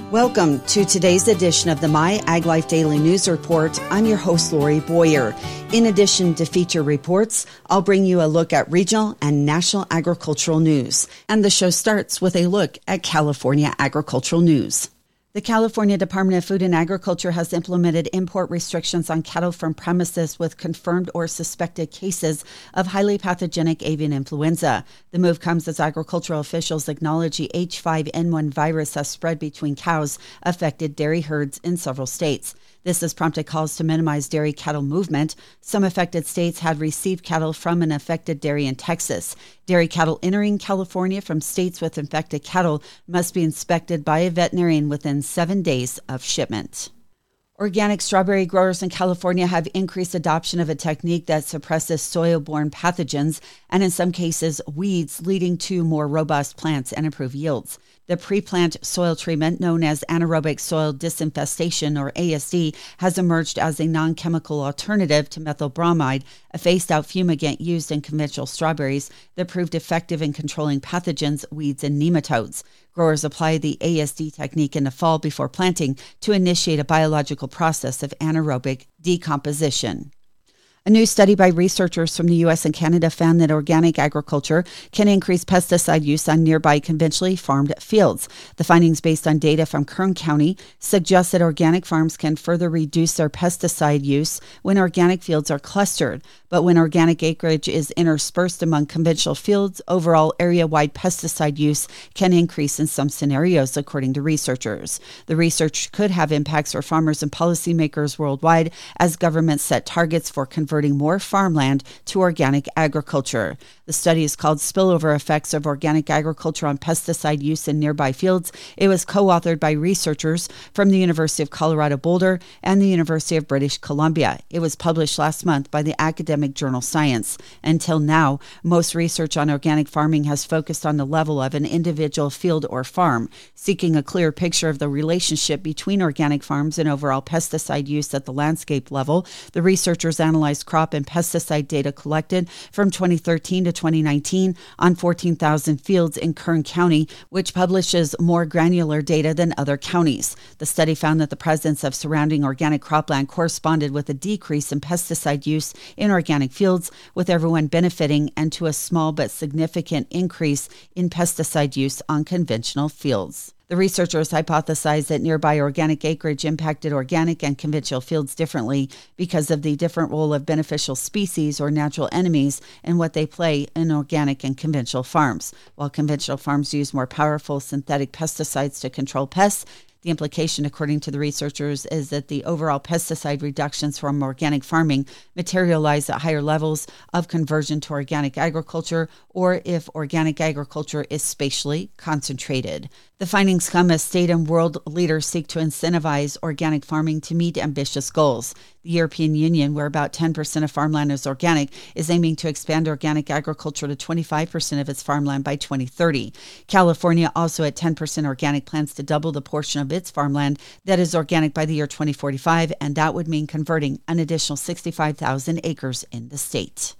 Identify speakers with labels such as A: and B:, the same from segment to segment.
A: Welcome to today's edition of the My Ag Life Daily News Report. I'm your host, Lori Boyer. In addition to feature reports, I'll bring you a look at regional and national agricultural news. And the show starts with a look at California agricultural news. The California Department of Food and Agriculture has implemented import restrictions on cattle from premises with confirmed or suspected cases of highly pathogenic avian influenza. The move comes as agricultural officials acknowledge the H5N1 virus has spread between cows, affected dairy herds in several states. This has prompted calls to minimize dairy cattle movement. Some affected states had received cattle from an affected dairy in Texas. Dairy cattle entering California from states with infected cattle must be inspected by a veterinarian within 7 days of shipment. Organic strawberry growers in California have increased adoption of a technique that suppresses soil-borne pathogens and in some cases weeds, leading to more robust plants and improved yields. The pre-plant soil treatment, known as anaerobic soil disinfestation or ASD, has emerged as a non-chemical alternative to methyl bromide, a phased-out fumigant used in conventional strawberries that proved effective in controlling pathogens, weeds, and nematodes. Growers apply the ASD technique in the fall before planting to initiate a biological process of anaerobic decomposition. A new study by researchers from the U.S. and Canada found that organic agriculture can increase pesticide use on nearby conventionally farmed fields. The findings, based on data from Kern County, suggest that organic farms can further reduce their pesticide use when organic fields are clustered. But when organic acreage is interspersed among conventional fields, overall area-wide pesticide use can increase in some scenarios, according to researchers. The research could have impacts for farmers and policymakers worldwide as governments set targets for converting more farmland to organic agriculture. The study is called Spillover Effects of Organic Agriculture on Pesticide Use in Nearby Fields. It was co-authored by researchers from the University of Colorado Boulder and the University of British Columbia. It was published last month by the academic journal Science. Until now, most research on organic farming has focused on the level of an individual field or farm. Seeking a clear picture of the relationship between organic farms and overall pesticide use at the landscape level, the researchers analyzed crop and pesticide data collected from 2013 to 2019 on 14,000 fields in Kern County, which publishes more granular data than other counties. The study found that the presence of surrounding organic cropland corresponded with a decrease in pesticide use in organic fields, with everyone benefiting, and to a small but significant increase in pesticide use on conventional fields. The researchers hypothesized that nearby organic acreage impacted organic and conventional fields differently because of the different role of beneficial species or natural enemies and what they play in organic and conventional farms. While conventional farms use more powerful synthetic pesticides to control pests, the implication, according to the researchers, is that the overall pesticide reductions from organic farming materialize at higher levels of conversion to organic agriculture, or if organic agriculture is spatially concentrated. The findings come as state and world leaders seek to incentivize organic farming to meet ambitious goals. The European Union, where about 10% of farmland is organic, is aiming to expand organic agriculture to 25% of its farmland by 2030. California, also at 10% organic, plans to double the portion of its farmland that is organic by the year 2045, and that would mean converting an additional 65,000 acres in the state.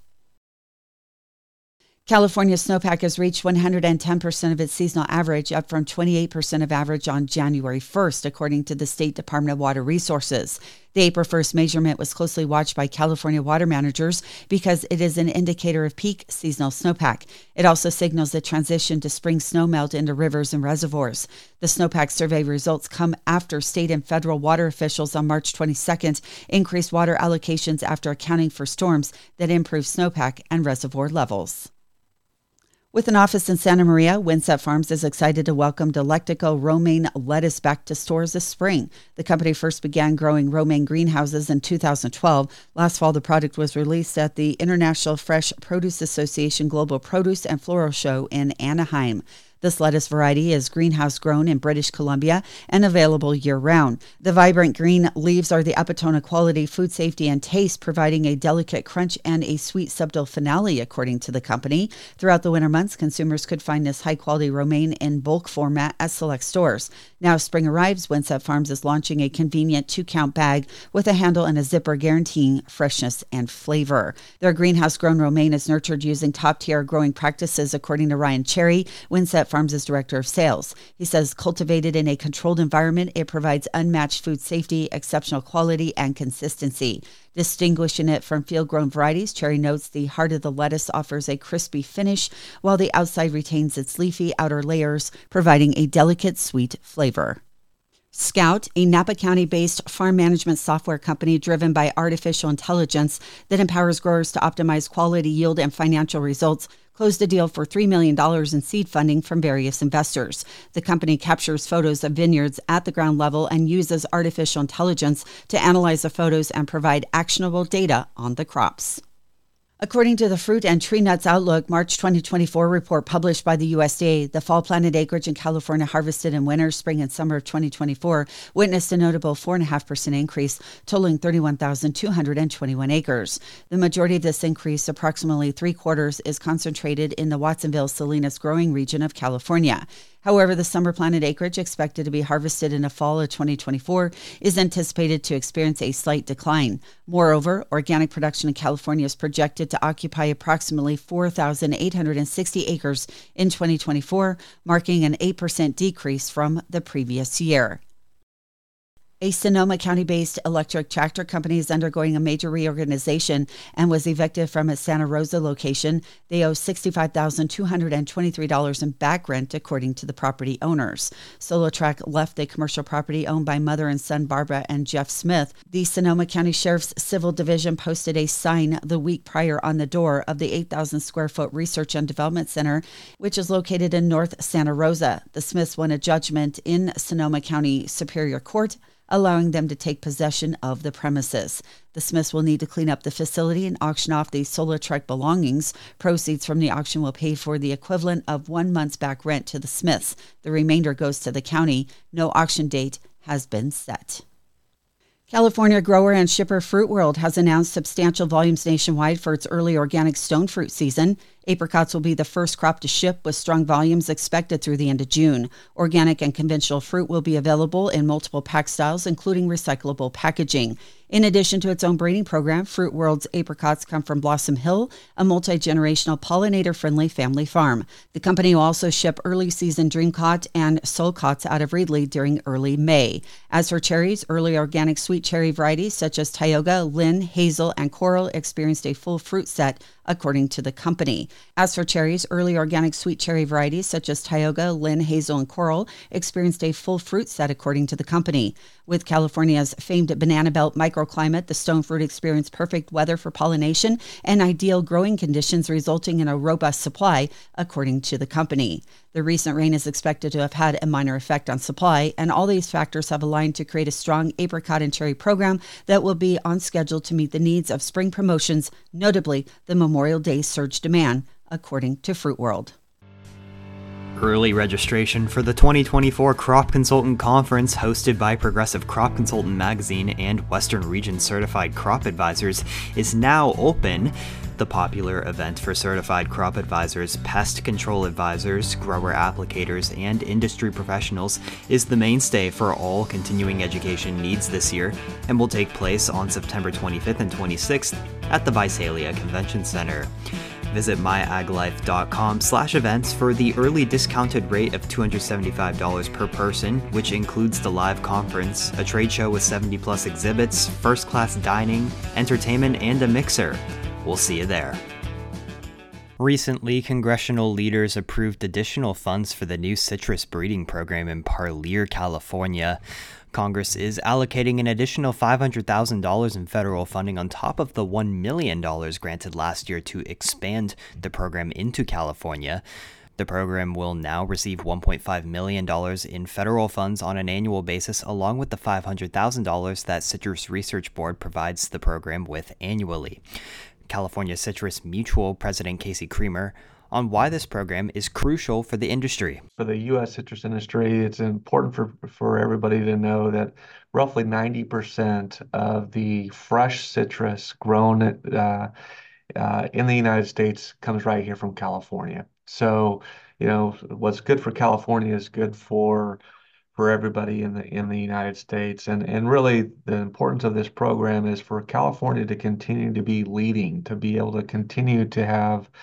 A: California's snowpack has reached 110% of its seasonal average, up from 28% of average on January 1st, according to the State Department of Water Resources. The April 1st measurement was closely watched by California water managers because it is an indicator of peak seasonal snowpack. It also signals the transition to spring snowmelt into rivers and reservoirs. The snowpack survey results come after state and federal water officials on March 22nd increased water allocations after accounting for storms that improved snowpack and reservoir levels. With an office in Santa Maria, Winsett Farms is excited to welcome Delectico romaine lettuce back to stores this spring. The company first began growing romaine greenhouses in 2012. Last fall, the product was released at the International Fresh Produce Association Global Produce and Floral Show in Anaheim. This lettuce variety is greenhouse grown in British Columbia and available year-round. The vibrant green leaves are the epitome of quality, food safety, and taste, providing a delicate crunch and a sweet subtle finale, according to the company. Throughout the winter months, consumers could find this high-quality romaine in bulk format at select stores. Now spring arrives, Winsett Farms is launching a convenient 2-count bag with a handle and a zipper guaranteeing freshness and flavor. Their greenhouse-grown romaine is nurtured using top-tier growing practices, according to Ryan Cherry, Winsett Farms' director of sales. He says cultivated in a controlled environment, it provides unmatched food safety, exceptional quality, and consistency. Distinguishing it from field-grown varieties, Cherry notes the heart of the lettuce offers a crispy finish, while the outside retains its leafy outer layers, providing a delicate, sweet flavor. Scout, a Napa County-based farm management software company driven by artificial intelligence that empowers growers to optimize quality, yield, and financial results, closed a deal for $3 million in seed funding from various investors. The company captures photos of vineyards at the ground level and uses artificial intelligence to analyze the photos and provide actionable data on the crops. According to the Fruit and Tree Nuts Outlook March 2024 report published by the USDA, the fall planted acreage in California harvested in winter, spring, and summer of 2024 witnessed a notable 4.5% increase, totaling 31,221 acres. The majority of this increase, approximately three-quarters, is concentrated in the Watsonville Salinas growing region of California. However, the summer planted acreage expected to be harvested in the fall of 2024 is anticipated to experience a slight decline. Moreover, organic production in California is projected to occupy approximately 4,860 acres in 2024, marking an 8% decrease from the previous year. A Sonoma County-based electric tractor company is undergoing a major reorganization and was evicted from its Santa Rosa location. They owe $65,223 in back rent, according to the property owners. SoloTrack left a commercial property owned by mother and son Barbara and Jeff Smith. The Sonoma County Sheriff's Civil Division posted a sign the week prior on the door of the 8,000-square-foot Research and Development Center, which is located in North Santa Rosa. The Smiths won a judgment in Sonoma County Superior Court, allowing them to take possession of the premises. The Smiths will need to clean up the facility and auction off the SoloTrack belongings. Proceeds from the auction will pay for the equivalent of 1 month's back rent to the Smiths. The remainder goes to the county. No auction date has been set. California grower and shipper Fruit World has announced substantial volumes nationwide for its early organic stone fruit season. Apricots will be the first crop to ship, with strong volumes expected through the end of June. Organic and conventional fruit will be available in multiple pack styles, including recyclable packaging. In addition to its own breeding program, Fruit World's apricots come from Blossom Hill, a multi-generational pollinator-friendly family farm. The company will also ship early-season Dreamcot and Soulcots out of Reedley during early May. As for cherries, early organic sweet cherry varieties such as Tioga, Lynn, Hazel, and Coral experienced a full fruit set, according to the company. As for cherries, early organic sweet cherry varieties such as Tioga, Lynn, Hazel, and Coral experienced a full fruit set, according to the company. With California's famed banana belt microclimate, the stone fruit experienced perfect weather for pollination and ideal growing conditions, resulting in a robust supply, according to the company. The recent rain is expected to have had a minor effect on supply, and all these factors have aligned to create a strong apricot and cherry program that will be on schedule to meet the needs of spring promotions, notably the Memorial Day surge demand, according to Fruit World.
B: Early registration for the 2024 Crop Consultant Conference, hosted by Progressive Crop Consultant Magazine and Western Region Certified Crop Advisors, is now open. The popular event for certified crop advisors, pest control advisors, grower applicators, and industry professionals is the mainstay for all continuing education needs this year and will take place on September 25th and 26th at the Visalia Convention Center. Visit myaglife.com/events for the early discounted rate of $275 per person, which includes the live conference, a trade show with 70+ exhibits, first-class dining, entertainment, and a mixer. We'll see you there. Recently, congressional leaders approved additional funds for the new citrus breeding program in Parlier, California. Congress is allocating an additional $500,000 in federal funding on top of the $1 million granted last year to expand the program into California. The program will now receive $1.5 million in federal funds on an annual basis, along with the $500,000 that Citrus Research Board provides the program with annually. California Citrus Mutual President Casey Creamer on why this program is crucial for the industry.
C: For the U.S. citrus industry, it's important for everybody to know that roughly 90% of the fresh citrus grown in the United States comes right here from California. So, what's good for California is good for everybody in the United States. And really the importance of this program is for California to continue to be leading, to be able to continue to have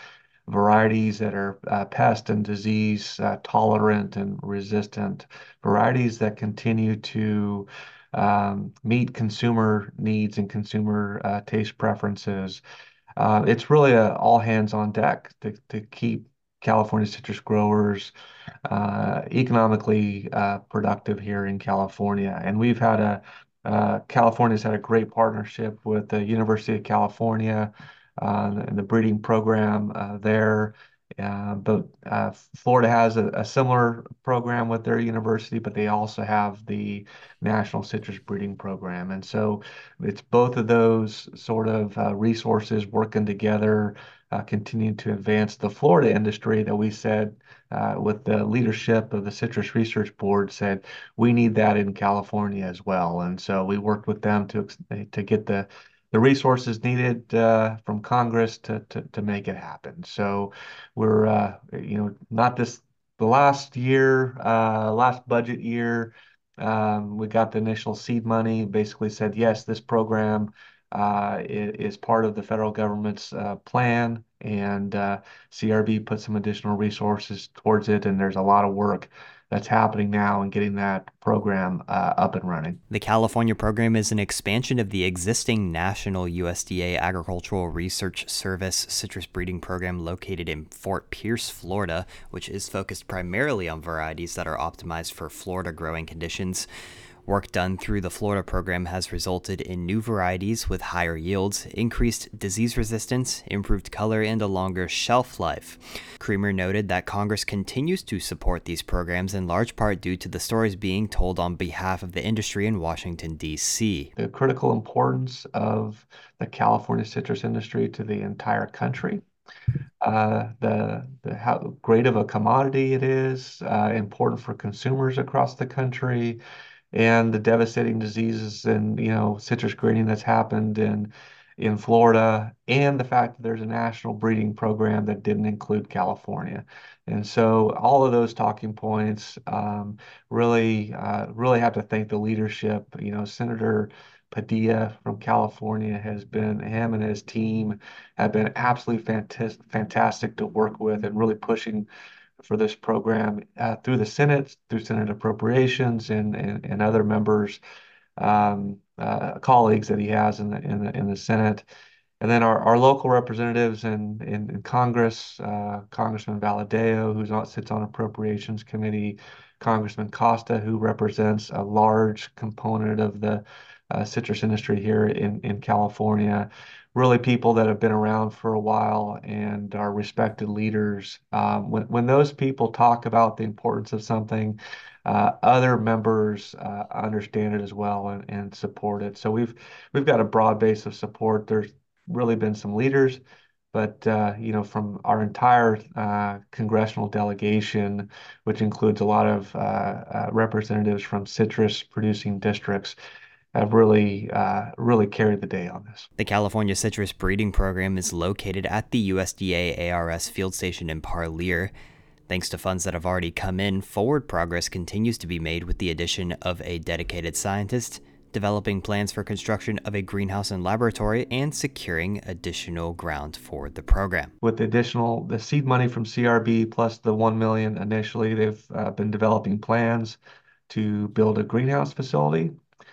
C: varieties that are pest and disease tolerant and resistant, varieties that continue to meet consumer needs and consumer taste preferences. It's really a all hands on deck to keep California citrus growers economically productive here in California. And we've had California's had a great partnership with the University of California and the breeding program there. But Florida has a similar program with their university, but they also have the National Citrus Breeding Program. And so it's both of those sort of resources working together, continuing to advance the Florida industry that we said with the leadership of the Citrus Research Board said we need that in California as well. And so we worked with them to get the resources needed from Congress to make it happen. So we're not this the last year, last budget year. We got the initial seed money, basically said, yes, this program is part of the federal government's plan, and CRB put some additional resources towards it, and there's a lot of work that's happening now in getting that program up and running.
B: The California program is an expansion of the existing national USDA Agricultural Research Service citrus breeding program located in Fort Pierce, Florida, which is focused primarily on varieties that are optimized for Florida growing conditions. Work done through the Florida program has resulted in new varieties with higher yields, increased disease resistance, improved color, and a longer shelf life. Creamer noted that Congress continues to support these programs in large part due to the stories being told on behalf of the industry in Washington, D.C.
C: The critical importance of the California citrus industry to the entire country. The how great of a commodity it is, important for consumers across the country, and the devastating diseases and citrus greening that's happened in Florida, and the fact that there's a national breeding program that didn't include California. And so all of those talking points really have to thank the leadership. Senator Padilla from California him and his team have been absolutely fantastic to work with and really pushing for this program through the Senate, through Senate appropriations, and other members, colleagues that he has in the Senate. And then our local representatives in Congress, Congressman Valadao, sits on Appropriations Committee, Congressman Costa, who represents a large component of the citrus industry here in California. Really, people that have been around for a while and are respected leaders. When those people talk about the importance of something, other members understand it as well and support it. So we've got a broad base of support. There's really been some leaders, but from our entire congressional delegation, which includes a lot of representatives from citrus producing districts, have really carried the day on this.
B: The California Citrus Breeding Program is located at the USDA ARS field station in Parlier. Thanks to funds that have already come in, forward progress continues to be made with the addition of a dedicated scientist, developing plans for construction of a greenhouse and laboratory, and securing additional ground for the program.
C: With the seed money from CRB plus the $1 million initially, they've been developing plans to build a greenhouse facility.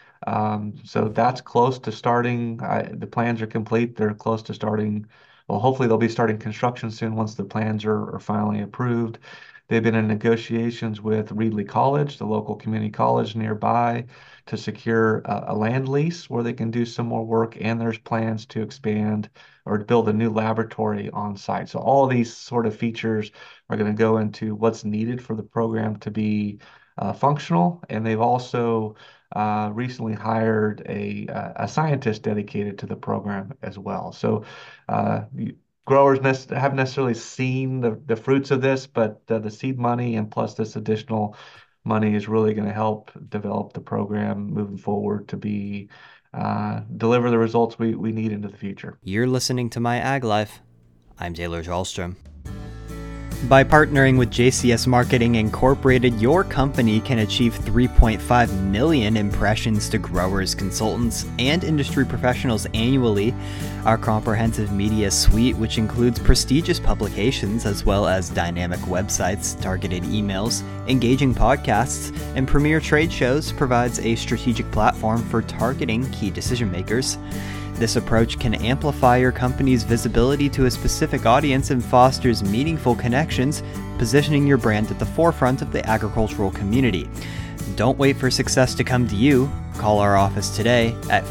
C: So that's close to starting. The plans are complete. They're close to starting. Well, hopefully they'll be starting construction soon once the plans are finally approved. They've been in negotiations with Reedley College, the local community college nearby, to secure a land lease where they can do some more work, and there's plans to expand or to build a new laboratory on site. So all of these sort of features are going to go into what's needed for the program to be functional, and they've also recently hired a scientist dedicated to the program as well. So growers haven't necessarily seen the fruits of this, but the seed money and plus this additional money is really going to help develop the program moving forward to be deliver the results we need into the future.
B: You're listening to My Ag Life. I'm Taylor Jarlstrom. By partnering with JCS Marketing Incorporated, your company can achieve 3.5 million impressions to growers, consultants, and industry professionals annually. Our comprehensive media suite, which includes prestigious publications as well as dynamic websites, targeted emails, engaging podcasts, and premier trade shows, provides a strategic platform for targeting key decision makers. This approach can amplify your company's visibility to a specific audience and fosters meaningful connections, positioning your brand at the forefront of the agricultural community. Don't wait for success to come to you. Call our office today at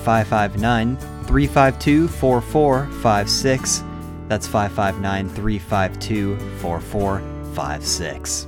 B: 559-352-4456. That's 559-352-4456.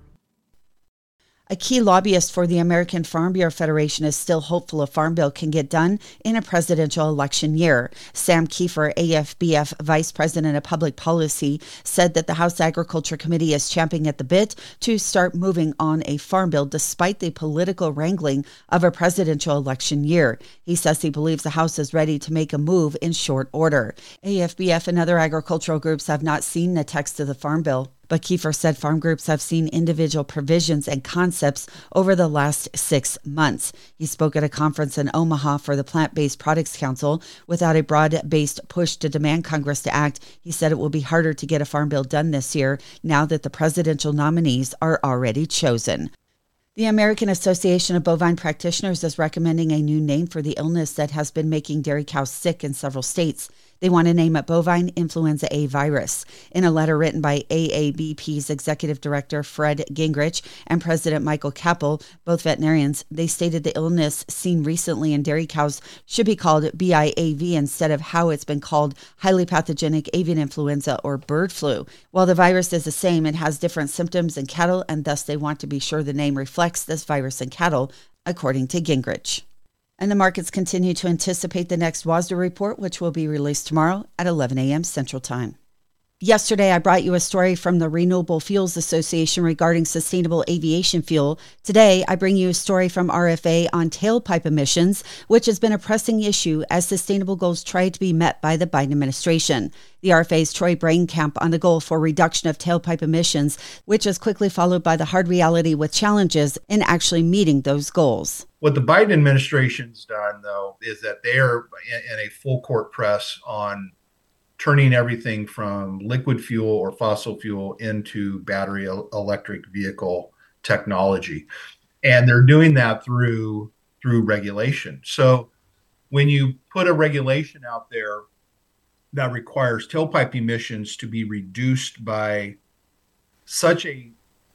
A: A key lobbyist for the American Farm Bureau Federation is still hopeful a farm bill can get done in a presidential election year. Sam Kiefer, AFBF Vice President of Public Policy, said that the House Agriculture Committee is champing at the bit to start moving on a farm bill despite the political wrangling of a presidential election year. He says he believes the House is ready to make a move in short order. AFBF and other agricultural groups have not seen the text of the farm bill, but Kiefer said farm groups have seen individual provisions and concepts over the last 6 months. He spoke at a conference in Omaha for the Plant-Based Products Council. Without a broad-based push to demand Congress to act, he said it will be harder to get a farm bill done this year now that the presidential nominees are already chosen. The American Association of Bovine Practitioners is recommending a new name for the illness that has been making dairy cows sick in several states. They want to name it bovine influenza A virus. In a letter written by AABP's Executive Director Fred Gingrich and President Michael Kappel, both veterinarians, they stated the illness seen recently in dairy cows should be called BIAV instead of how it's been called highly pathogenic avian influenza or bird flu. While the virus is the same, it has different symptoms in cattle, and thus they want to be sure the name reflects this virus in cattle, according to Gingrich. And the markets continue to anticipate the next WASDA report, which will be released tomorrow at 11 a.m. Central Time. Yesterday, I brought you a story from the Renewable Fuels Association regarding sustainable aviation fuel. Today, I bring you a story from RFA on tailpipe emissions, which has been a pressing issue as sustainable goals try to be met by the Biden administration. The RFA's Troy Brainkamp on the goal for reduction of tailpipe emissions, which is quickly followed by the hard reality with challenges in actually meeting those goals.
D: What the Biden administration's done, though, is that they are in a full court press on turning everything from liquid fuel or fossil fuel into battery electric vehicle technology. And they're doing that through regulation. So when you put a regulation out there that requires tailpipe emissions to be reduced by such a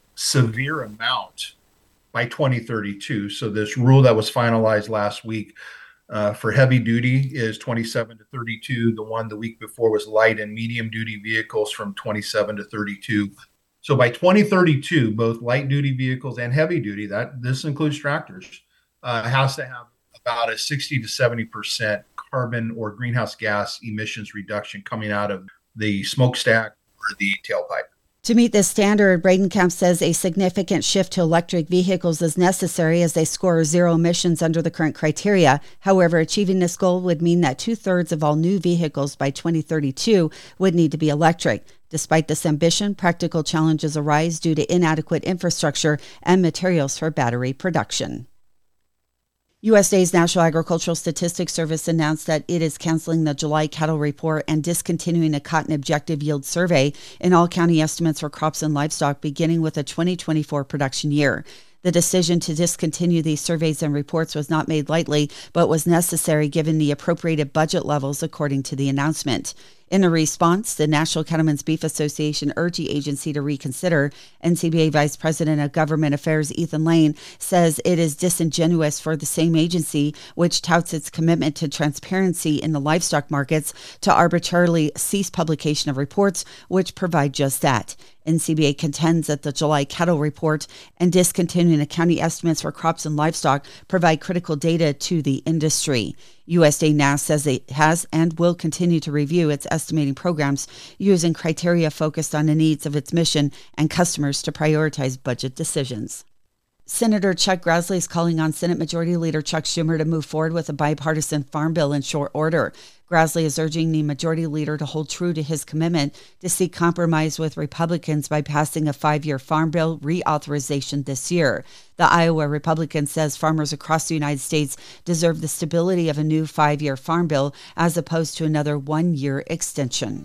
D: severe amount by 2032. So this rule that was finalized last week for heavy duty is 27 to 32. The one the week before was light and medium duty vehicles from 27 to 32. So by 2032, both light duty vehicles and heavy duty, this includes tractors, has to have about a 60 to 70% carbon or greenhouse gas emissions reduction coming out of the smokestack or the tailpipe.
A: To meet this standard, Bradenkamp says a significant shift to electric vehicles is necessary as they score zero emissions under the current criteria. However, achieving this goal would mean that 2/3 of all new vehicles by 2032 would need to be electric. Despite this ambition, practical challenges arise due to inadequate infrastructure and materials for battery production. USDA's National Agricultural Statistics Service announced that it is canceling the July cattle report and discontinuing a cotton objective yield survey in all county estimates for crops and livestock beginning with the 2024 production year. The decision to discontinue these surveys and reports was not made lightly, but was necessary given the appropriated budget levels, according to the announcement. In a response, the National Cattlemen's Beef Association urged the agency to reconsider. NCBA Vice President of Government Affairs Ethan Lane says it is disingenuous for the same agency, which touts its commitment to transparency in the livestock markets, to arbitrarily cease publication of reports which provide just that. NCBA contends that the July cattle report and discontinuing the county estimates for crops and livestock provide critical data to the industry. USDA NASS says it has and will continue to review its estimating programs using criteria focused on the needs of its mission and customers to prioritize budget decisions. Senator Chuck Grassley is calling on Senate Majority Leader Chuck Schumer to move forward with a bipartisan farm bill in short order. Grassley is urging the majority leader to hold true to his commitment to seek compromise with Republicans by passing a 5-year farm bill reauthorization this year. The Iowa Republican says farmers across the United States deserve the stability of a new 5-year farm bill as opposed to another 1-year extension.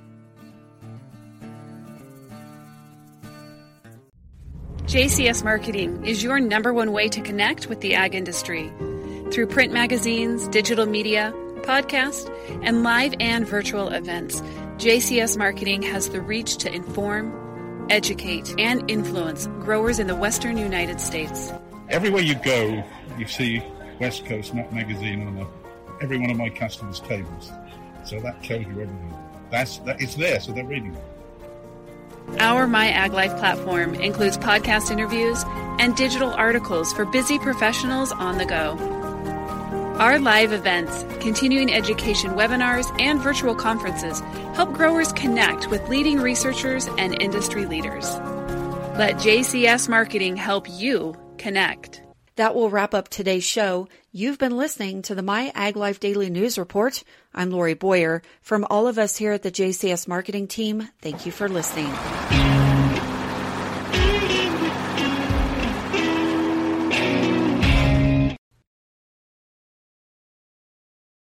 E: JCS Marketing is your #1 way to connect with the ag industry. Through print magazines, digital media, podcast, and live and virtual events, JCS Marketing has the reach to inform, educate, and influence growers in the western United States.
F: Everywhere you go, you see West Coast Nut Magazine on every one of my customers' tables. So that tells you everything. It's there, so they're reading it.
E: Our My Ag Life platform includes podcast interviews and digital articles for busy professionals on the go. Our live events, continuing education webinars, and virtual conferences help growers connect with leading researchers and industry leaders. Let JCS Marketing help you connect.
A: That will wrap up today's show. You've been listening to the My Ag Life Daily News Report. I'm Lori Boyer. From all of us here at the JCS Marketing team, thank you for listening.